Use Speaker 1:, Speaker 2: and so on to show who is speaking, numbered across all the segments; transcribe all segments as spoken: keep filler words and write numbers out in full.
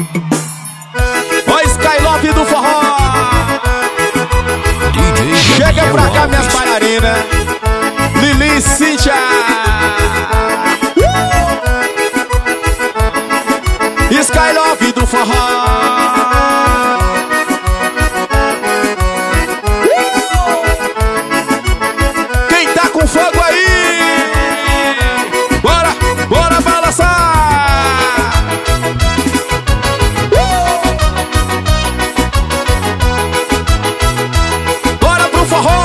Speaker 1: Ó, Skylove do forró. Chega pra cá, minhas bailarinas. Lili e Cíntia. Skylove do forró. Quem tá com fogo aí? Bora, bora balançar. Bora pro forró.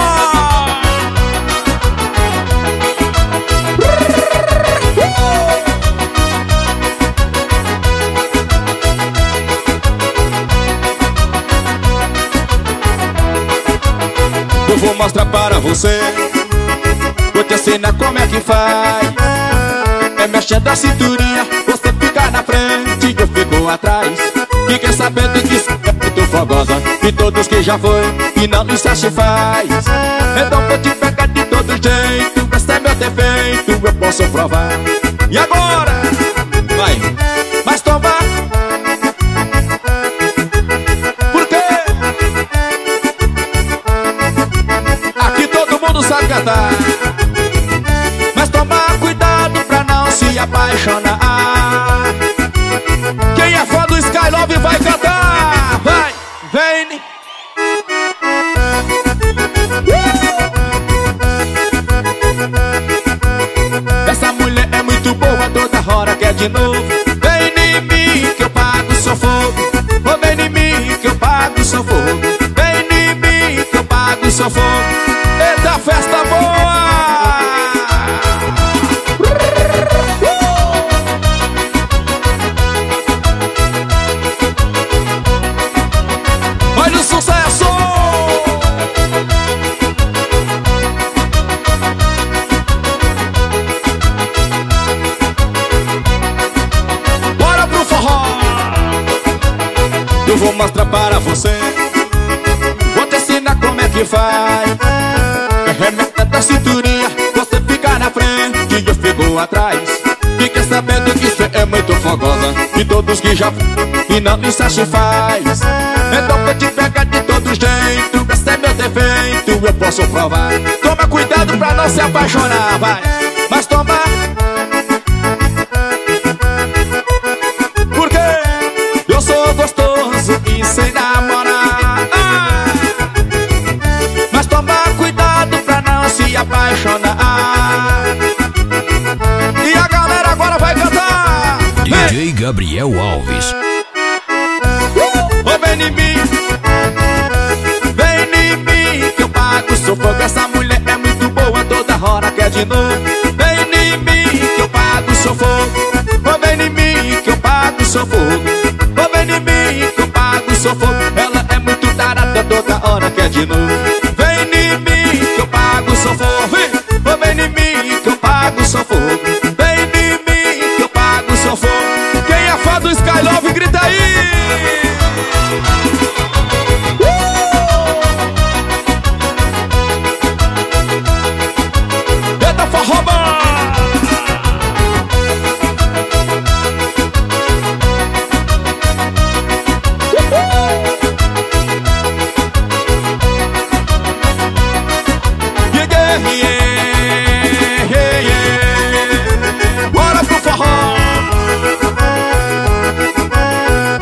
Speaker 1: Eu vou mostrar para você, vou te ensinar como é que faz. É mexendo a cinturinha, você fica na frente e eu fico atrás. Fiquei sabendo que isso é muito fogosa, e todos que já foi e não lhe satisfaz. Então vou te pegar de todo jeito, esse é meu defeito, eu posso provar. E agora? Vai, mas toma. Sabe cantar, mas toma cuidado pra não se apaixonar. Quem é fã do Skylove vai cantar. Vai, vem. Essa mulher é muito boa, toda hora quer de novo. Vem em mim que eu pago o seu fogo. Oh, vem em mim que eu pago o seu fogo. Vem em mim que eu pago o seu fogo. Eita, festa boa! Olha o sucesso! Bora pro forró! Eu vou mostrar para você, vou te ensinar como é que faz. Remeta da cinturinha, você fica na frente e eu fico atrás. Fique sabendo que isso é muito fogosa, e todos que já e não lhe satisfaz. Então vou te pegar de todo jeito, esse é meu defeito, eu posso provar. Toma cuidado pra não se apaixonar, vai, mas toma. Porque eu sou gostoso e sem namorar. Ah! Mas toma cuidado pra não se apaixonar. E a galera agora vai cantar.
Speaker 2: D J Gabriel Alves.
Speaker 1: Oh, vem em mim, vem em mim que eu pago o seu fogo. Essa mulher é muito boa, toda hora quer de novo. Vem em mim que eu pago o seu fogo. Oh, vem em mim que eu pago o seu fogo. Oh, vem em mim que eu pago o seu fogo. Ela é muito tarada, toda hora quer de novo. Vem em mim que eu pago o seu fogo. Oh, vem em mim que eu pago o seu fogo. Vem em mim que eu pago o seu fogo. Quem é fã do Skylove, grita aí.